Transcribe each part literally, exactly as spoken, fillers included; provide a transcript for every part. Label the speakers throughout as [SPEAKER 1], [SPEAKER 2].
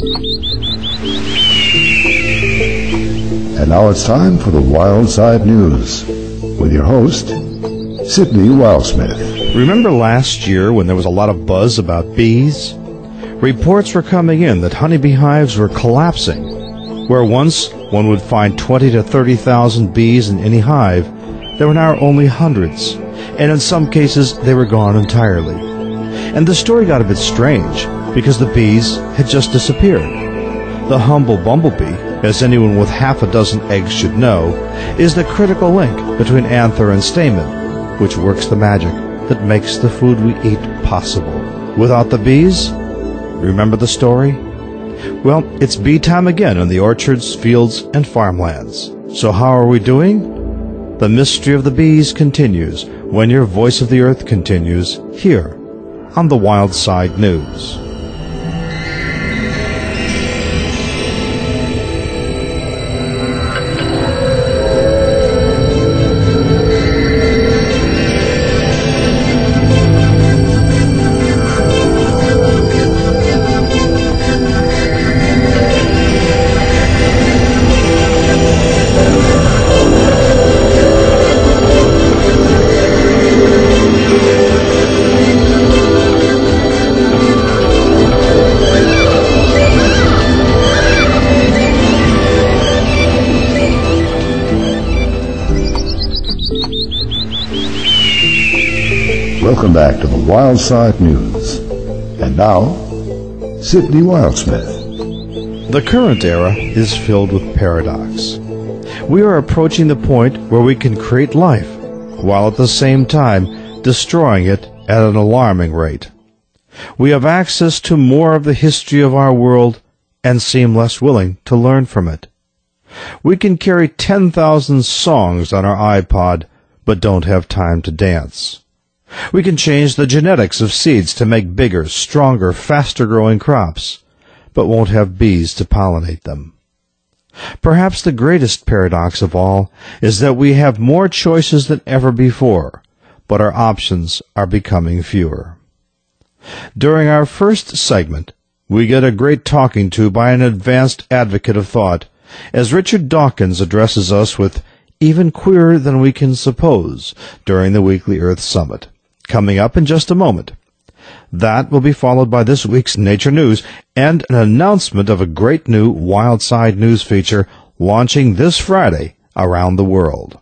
[SPEAKER 1] And now it's time for the Wild Side News with your host, Sidney Wildsmith.
[SPEAKER 2] Remember last year when there was a lot of buzz about bees? Reports were coming in that honeybee hives were collapsing. Where once one would find twenty to thirty thousand bees in any hive, there were now only hundreds, and in some cases they were gone entirely. And the story got a bit strange, because the bees had just disappeared. The humble bumblebee, as anyone with half a dozen eggs should know, is the critical link between anther and stamen, which works the magic that makes the food we eat possible. Without the bees, remember the story? Well, it's bee time again in the orchards, fields, and farmlands. So how are we doing? The mystery of the bees continues when your Voice of the Earth continues here on the Wild Side News.
[SPEAKER 1] Welcome back to the Wild Side News. And now, Sidney Wildsmith.
[SPEAKER 2] The current era is filled with paradox. We are approaching the point where we can create life, while at the same time destroying it at an alarming rate. We have access to more of the history of our world and seem less willing to learn from it. We can carry ten thousand songs on our iPod, but don't have time to dance. We can change the genetics of seeds to make bigger, stronger, faster-growing crops, but won't have bees to pollinate them. Perhaps the greatest paradox of all is that we have more choices than ever before, but our options are becoming fewer. During our first segment, we get a great talking to by an advanced advocate of thought, as Richard Dawkins addresses us with Even Queerer Than We Can Suppose during the Weekly Earth Summit. Coming up in just a moment. That will be followed by this week's Nature News and an announcement of a great new Wild Side News feature launching this Friday around the world.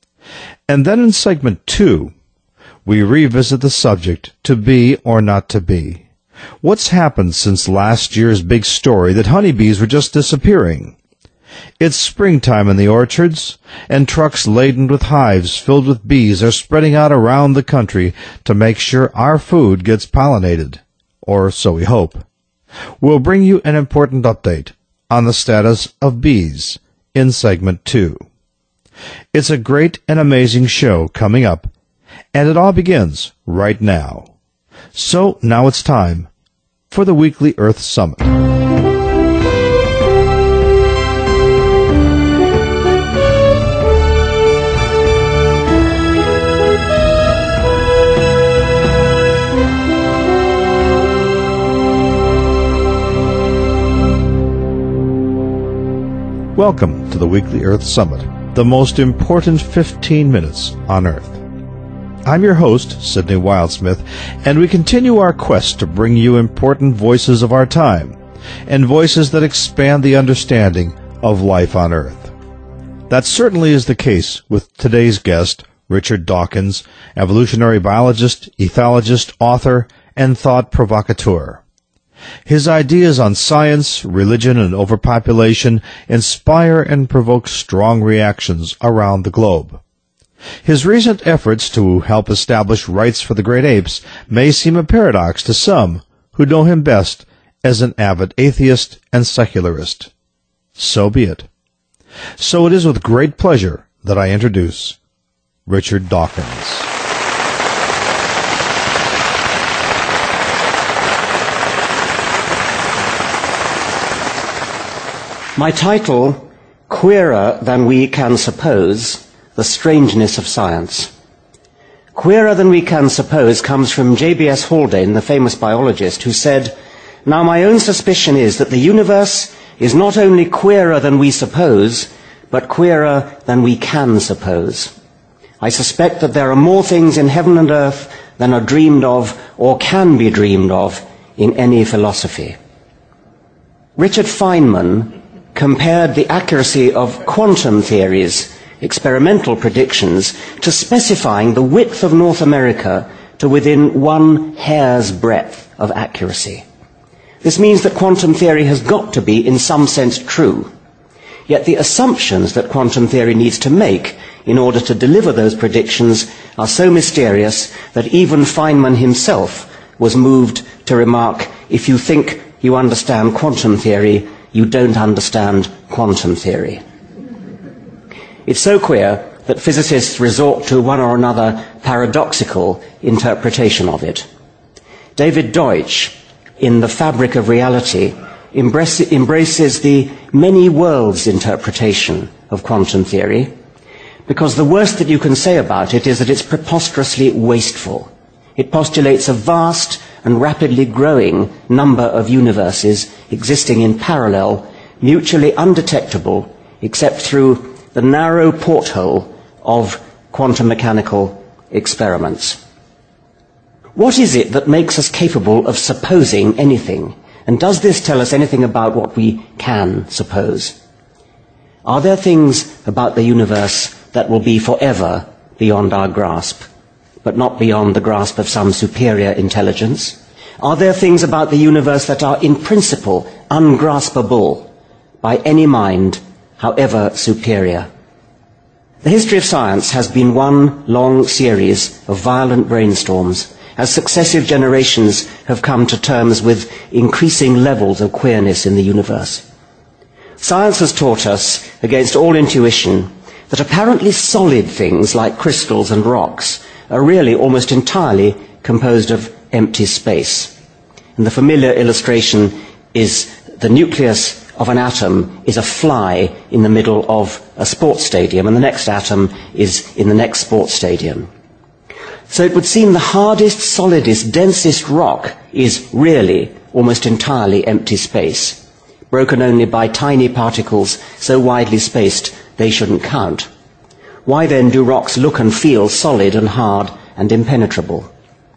[SPEAKER 2] And then in segment two, we revisit the subject, to be or not to be. What's happened since last year's big story that honeybees were just disappearing? It's springtime in the orchards, and trucks laden with hives filled with bees are spreading out around the country to make sure our food gets pollinated. Or so we hope. We'll bring you an important update on the status of bees in segment two. It's a great and amazing show coming up, and it all begins right now. So now it's time for the Weekly Earth Summit. Welcome to the Weekly Earth Summit, the most important fifteen minutes on Earth. I'm your host, Sidney Wildsmith, and we continue our quest to bring you important voices of our time, and voices that expand the understanding of life on Earth. That certainly is the case with today's guest, Richard Dawkins, evolutionary biologist, ethologist, author, and thought provocateur. His ideas on science, religion, and overpopulation inspire and provoke strong reactions around the globe. His recent efforts to help establish rights for the great apes may seem a paradox to some who know him best as an avid atheist and secularist. So be it. So it is with great pleasure that I introduce Richard Dawkins.
[SPEAKER 3] My title, Queerer Than We Can Suppose, The Strangeness of Science. Queerer Than We Can Suppose comes from J B S Haldane, the famous biologist, who said, Now, my own suspicion is that the universe is not only queerer than we suppose, but queerer than we can suppose. I suspect that there are more things in heaven and earth than are dreamed of or can be dreamed of in any philosophy. Richard Feynman compared the accuracy of quantum theories, experimental predictions, to specifying the width of North America to within one hair's breadth of accuracy. This means that quantum theory has got to be, in some sense, true. Yet the assumptions that quantum theory needs to make in order to deliver those predictions are so mysterious that even Feynman himself was moved to remark, if you think you understand quantum theory, you don't understand quantum theory. It's so queer that physicists resort to one or another paradoxical interpretation of it. David Deutsch, in The Fabric of Reality, embraces the many worlds interpretation of quantum theory, because the worst that you can say about it is that it's preposterously wasteful. It postulates a vast and rapidly growing number of universes existing in parallel, mutually undetectable, except through the narrow porthole of quantum mechanical experiments. What is it that makes us capable of supposing anything? And does this tell us anything about what we can suppose? Are there things about the universe that will be forever beyond our grasp, but not beyond the grasp of some superior intelligence? Are there things about the universe that are in principle ungraspable by any mind, however superior? The history of science has been one long series of violent brainstorms as successive generations have come to terms with increasing levels of queerness in the universe. Science has taught us, against all intuition, that apparently solid things like crystals and rocks are really almost entirely composed of empty space. And the familiar illustration is the nucleus of an atom is a fly in the middle of a sports stadium, and the next atom is in the next sports stadium. So it would seem the hardest, solidest, densest rock is really almost entirely empty space, broken only by tiny particles so widely spaced they shouldn't count. Why then do rocks look and feel solid and hard and impenetrable?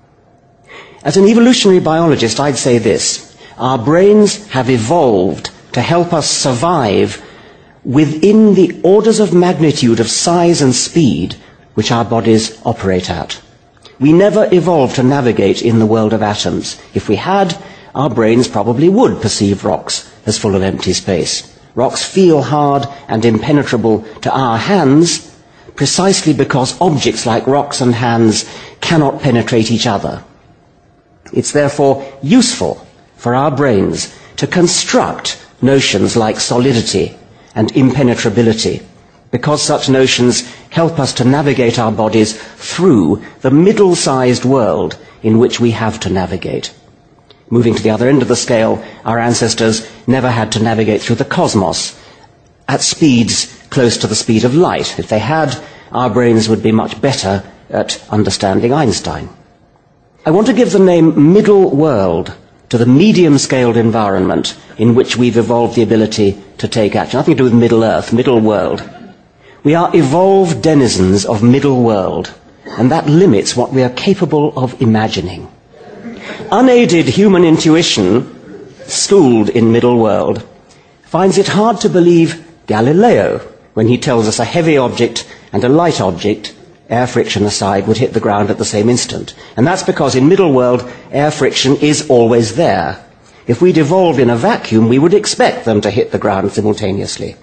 [SPEAKER 3] As an evolutionary biologist, I'd say this: our brains have evolved to help us survive within the orders of magnitude of size and speed which our bodies operate at. We never evolved to navigate in the world of atoms. If we had, our brains probably would perceive rocks as full of empty space. Rocks feel hard and impenetrable to our hands precisely because objects like rocks and hands cannot penetrate each other. It's therefore useful for our brains to construct notions like solidity and impenetrability, because such notions help us to navigate our bodies through the middle-sized world in which we have to navigate. Moving to the other end of the scale, our ancestors never had to navigate through the cosmos at speeds close to the speed of light. If they had, our brains would be much better at understanding Einstein. I want to give the name middle world to the medium-scaled environment in which we've evolved the ability to take action. Nothing to do with Middle Earth, middle world. We are evolved denizens of middle world, and that limits what we are capable of imagining. Unaided human intuition, schooled in middle world, finds it hard to believe Galileo when he tells us a heavy object and a light object, air friction aside, would hit the ground at the same instant. And that's because in middle world, air friction is always there. If we'd evolved in a vacuum, we would expect them to hit the ground simultaneously.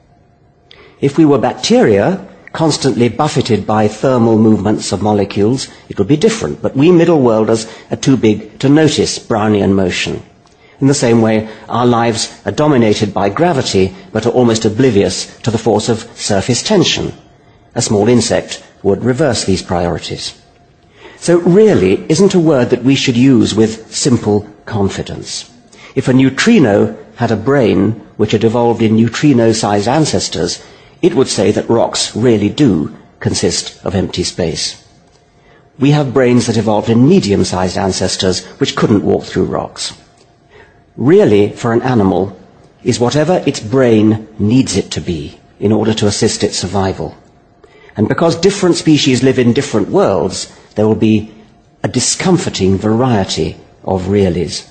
[SPEAKER 3] If we were bacteria, constantly buffeted by thermal movements of molecules, it would be different. But we middle worlders are too big to notice Brownian motion. In the same way, our lives are dominated by gravity, but are almost oblivious to the force of surface tension. A small insect would reverse these priorities. So really isn't a word that we should use with simple confidence. If a neutrino had a brain which had evolved in neutrino-sized ancestors, it would say that rocks really do consist of empty space. We have brains that evolved in medium-sized ancestors which couldn't walk through rocks. really, for an animal, is whatever its brain needs it to be in order to assist its survival. And because different species live in different worlds, there will be a discomforting variety of realies.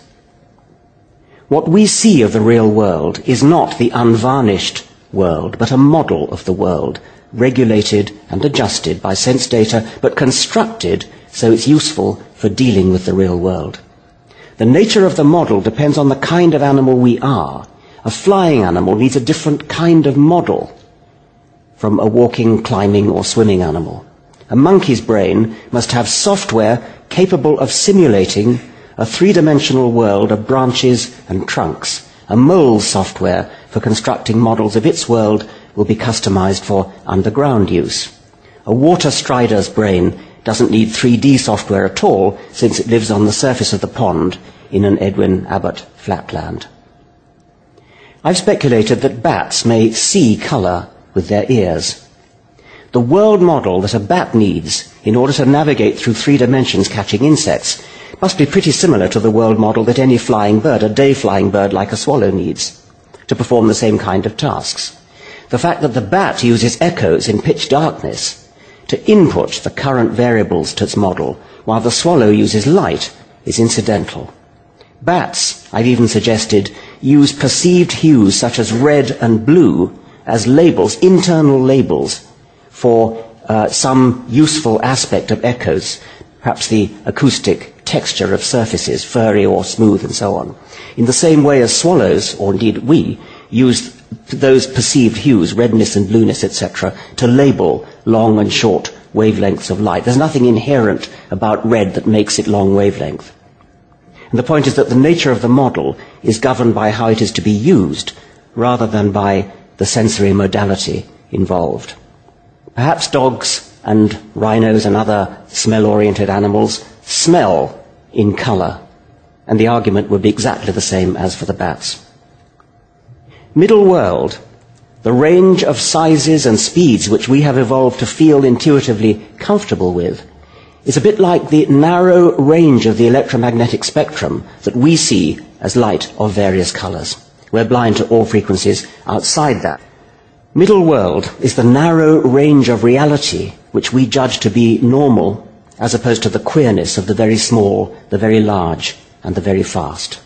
[SPEAKER 3] What we see of the real world is not the unvarnished world, but a model of the world, regulated and adjusted by sense data, but constructed so it's useful for dealing with the real world. The nature of the model depends on the kind of animal we are. A flying animal needs a different kind of model from a walking, climbing, or swimming animal. A monkey's brain must have software capable of simulating a three-dimensional world of branches and trunks. A mole's software for constructing models of its world will be customized for underground use. A water strider's brain doesn't need three D software at all, since it lives on the surface of the pond in an Edwin Abbott flatland. I've speculated that bats may see colour with their ears. The world model that a bat needs in order to navigate through three dimensions catching insects must be pretty similar to the world model that any flying bird, a day-flying bird like a swallow, needs to perform the same kind of tasks. The fact that the bat uses echoes in pitch darkness to input the current variables to its model, while the swallow uses light, is incidental. Bats, I've even suggested, use perceived hues such as red and blue as labels, internal labels, for uh, some useful aspect of echoes, perhaps the acoustic texture of surfaces, furry or smooth and so on. In the same way as swallows, or indeed we, use those perceived hues, redness and blueness, et cetera, to label long and short wavelengths of light. There's nothing inherent about red that makes it long wavelength. And the point is that the nature of the model is governed by how it is to be used, rather than by the sensory modality involved. Perhaps dogs and rhinos and other smell-oriented animals smell in colour, and the argument would be exactly the same as for the bats. Middle world, the range of sizes and speeds which we have evolved to feel intuitively comfortable with, is a bit like the narrow range of the electromagnetic spectrum that we see as light of various colours. We're blind to all frequencies outside that. Middle world is the narrow range of reality which we judge to be normal, as opposed to the queerness of the very small, the very large, and the very fast.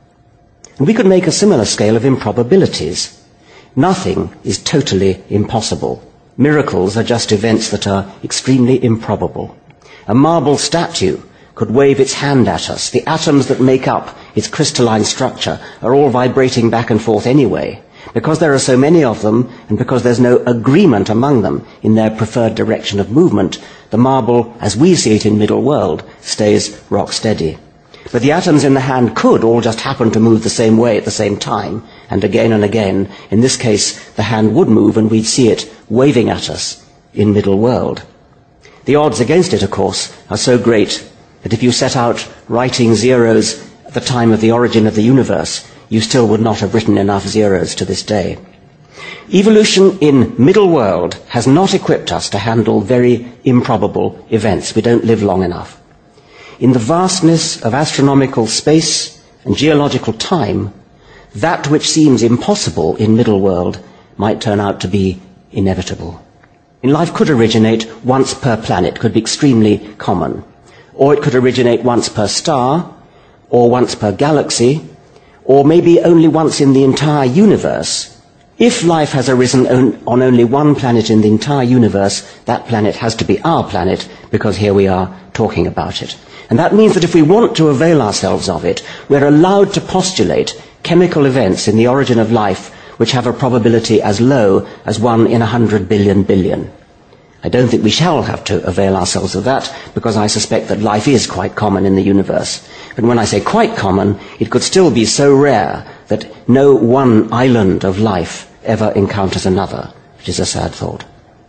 [SPEAKER 3] And we could make a similar scale of improbabilities. Nothing is totally impossible. Miracles are just events that are extremely improbable. A marble statue could wave its hand at us. The atoms that make up its crystalline structure are all vibrating back and forth anyway. Because there are so many of them, and because there's no agreement among them in their preferred direction of movement, the marble, as we see it in Middle World, stays rock steady. But the atoms in the hand could all just happen to move the same way at the same time, and again and again. In this case, the hand would move and we'd see it waving at us in Middle World. The odds against it, of course, are so great that if you set out writing zeros at the time of the origin of the universe, you still would not have written enough zeros to this day. Evolution in Middle World has not equipped us to handle very improbable events. We don't live long enough. In the vastness of astronomical space and geological time, that which seems impossible in Middle World might turn out to be inevitable. And life could originate once per planet, could be extremely common. Or it could originate once per star, or once per galaxy, or maybe only once in the entire universe. If life has arisen on, on only one planet in the entire universe, that planet has to be our planet, because here we are talking about it. And that means that if we want to avail ourselves of it, we're allowed to postulate chemical events in the origin of life which have a probability as low as one in a hundred billion billion. I don't think we shall have to avail ourselves of that, because I suspect that life is quite common in the universe. But when I say quite common, it could still be so rare that no one island of life ever encounters another, which is a sad thought.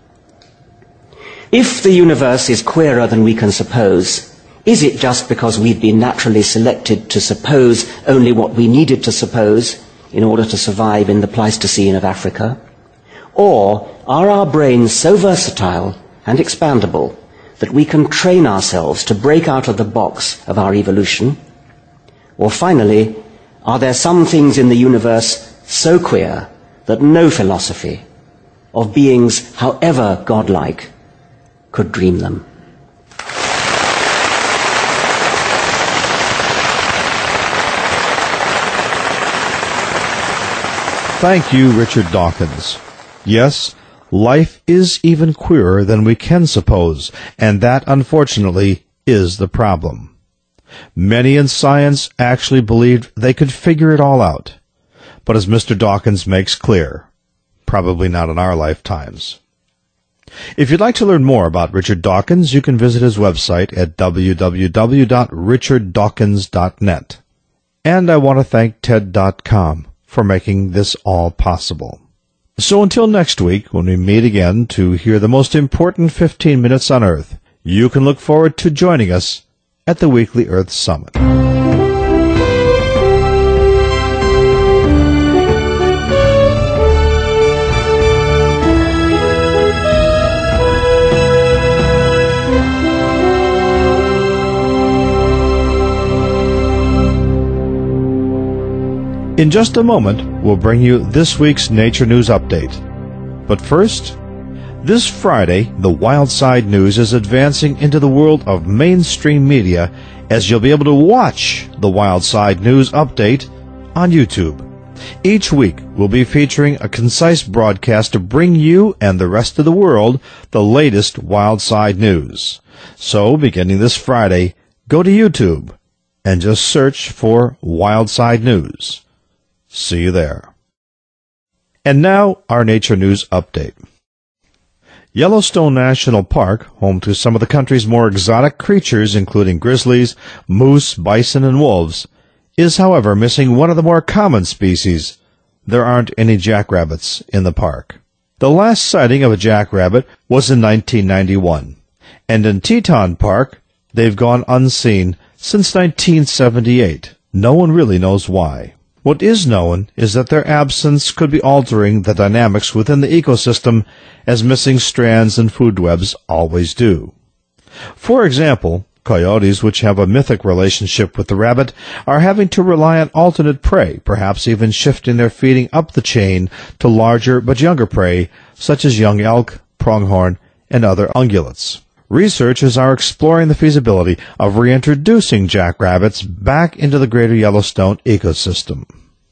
[SPEAKER 3] If the universe is queerer than we can suppose, is it just because we've been naturally selected to suppose only what we needed to suppose in order to survive in the Pleistocene of Africa? Or are our brains so versatile and expandable that we can train ourselves to break out of the box of our evolution? Or finally, Are there some things in the universe so queer that no philosophy of beings, however godlike, could dream them?
[SPEAKER 2] Thank you, Richard Dawkins. Yes, life is even queerer than we can suppose, and that, unfortunately, is the problem. Many in science actually believed they could figure it all out. But as Mister Dawkins makes clear, probably not in our lifetimes. If you'd like to learn more about Richard Dawkins, you can visit his website at w w w dot richard dawkins dot net. And I want to thank ted dot com for making this all possible. So until next week, when we meet again to hear the most important fifteen minutes on Earth, you can look forward to joining us at the Weekly Earth Summit. In just a moment, we'll bring you this week's Nature News Update. But first, this Friday, the Wild Side News is advancing into the world of mainstream media, as you'll be able to watch the Wild Side News Update on YouTube. Each week, we'll be featuring a concise broadcast to bring you and the rest of the world the latest Wild Side News. So, beginning this Friday, go to YouTube and just search for Wild Side News. See you there. And now, our Nature News Update. Yellowstone National Park, home to some of the country's more exotic creatures, including grizzlies, moose, bison, and wolves, is, however, missing one of the more common species. There aren't any jackrabbits in the park. The last sighting of a jackrabbit was in nineteen ninety-one, and in Teton Park, they've gone unseen since nineteen seventy-eight. No one really knows why. What is known is that their absence could be altering the dynamics within the ecosystem, as missing strands and food webs always do. For example, coyotes, which have a mythic relationship with the rabbit, are having to rely on alternate prey, perhaps even shifting their feeding up the chain to larger but younger prey, such as young elk, pronghorn, and other ungulates. Researchers are exploring the feasibility of reintroducing jackrabbits back into the greater Yellowstone ecosystem.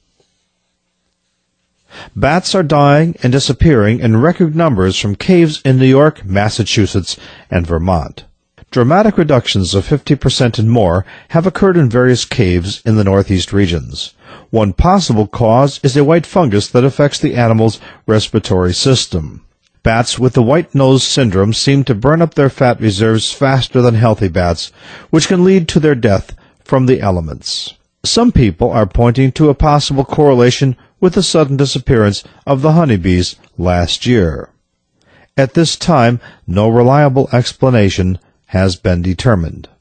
[SPEAKER 2] Bats are dying and disappearing in record numbers from caves in New York, Massachusetts, and Vermont. Dramatic reductions of fifty percent and more have occurred in various caves in the northeast regions. One possible cause is a white fungus that affects the animal's respiratory system. Bats with the white nose syndrome seem to burn up their fat reserves faster than healthy bats, which can lead to their death from the elements. Some people are pointing to a possible correlation with the sudden disappearance of the honeybees last year. At this time, no reliable explanation has been determined.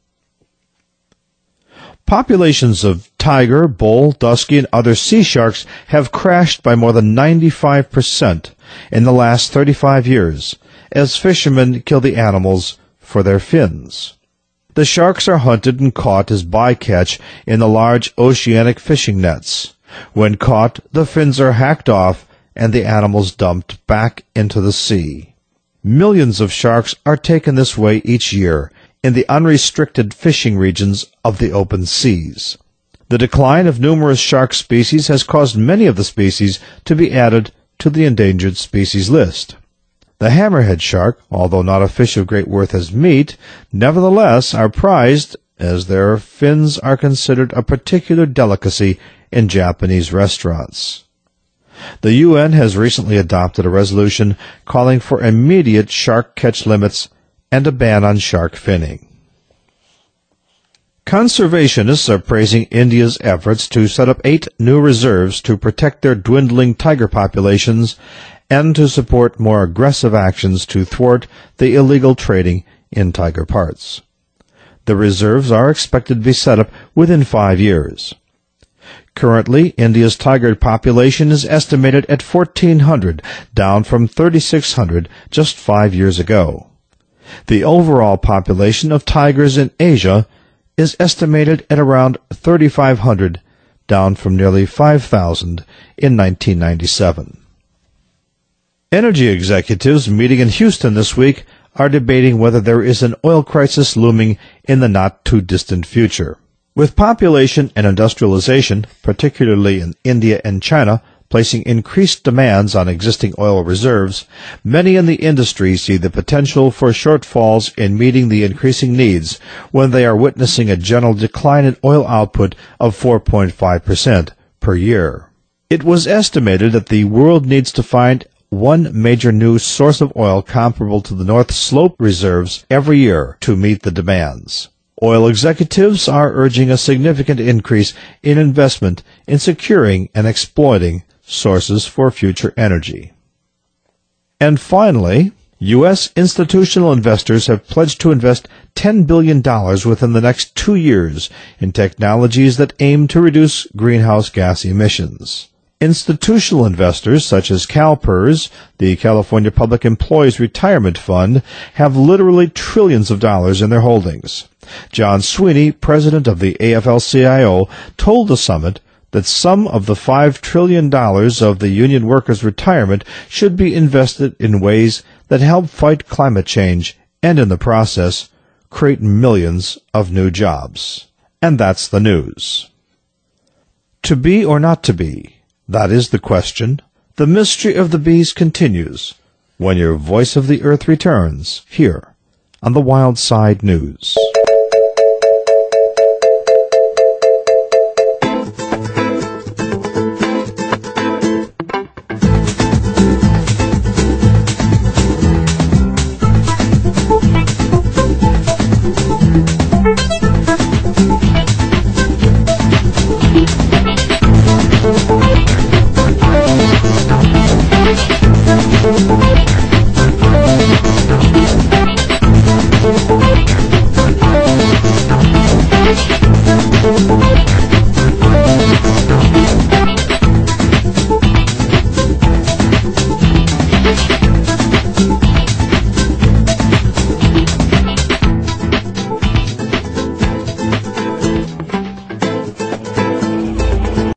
[SPEAKER 2] Populations of tiger, bull, dusky, and other sea sharks have crashed by more than ninety-five percent in the last thirty-five years, as fishermen kill the animals for their fins. The sharks are hunted and caught as bycatch in the large oceanic fishing nets. When caught, the fins are hacked off and the animals dumped back into the sea. Millions of sharks are taken this way each year in the unrestricted fishing regions of the open seas. The decline of numerous shark species has caused many of the species to be added to the endangered species list. The hammerhead shark, although not a fish of great worth as meat, nevertheless are prized, as their fins are considered a particular delicacy in Japanese restaurants. The U N has recently adopted a resolution calling for immediate shark catch limits and a ban on shark finning. Conservationists are praising India's efforts to set up eight new reserves to protect their dwindling tiger populations and to support more aggressive actions to thwart the illegal trading in tiger parts. The reserves are expected to be set up within five years. Currently, India's tiger population is estimated at fourteen hundred, down from thirty-six hundred just five years ago. The overall population of tigers in Asia is estimated at around thirty-five hundred, down from nearly five thousand in nineteen ninety-seven. Energy executives meeting in Houston this week are debating whether there is an oil crisis looming in the not-too-distant future. With population and industrialization, particularly in India and China, placing increased demands on existing oil reserves, many in the industry see the potential for shortfalls in meeting the increasing needs when they are witnessing a general decline in oil output of four point five percent per year. It was estimated that the world needs to find one major new source of oil comparable to the North Slope reserves every year to meet the demands. Oil executives are urging a significant increase in investment in securing and exploiting sources for future energy. And finally, U S institutional investors have pledged to invest ten billion dollars within the next two years in technologies that aim to reduce greenhouse gas emissions. Institutional investors such as CalPERS, the California Public Employees Retirement Fund, have literally trillions of dollars in their holdings. John Sweeney, president of the A F L C I O, told the summit that some of the five trillion dollars of the union workers' retirement should be invested in ways that help fight climate change and, in the process, create millions of new jobs. And that's the news. To be or not to be? That is the question. The mystery of the bees continues when your Voice of the Earth returns here on the Wild Side News.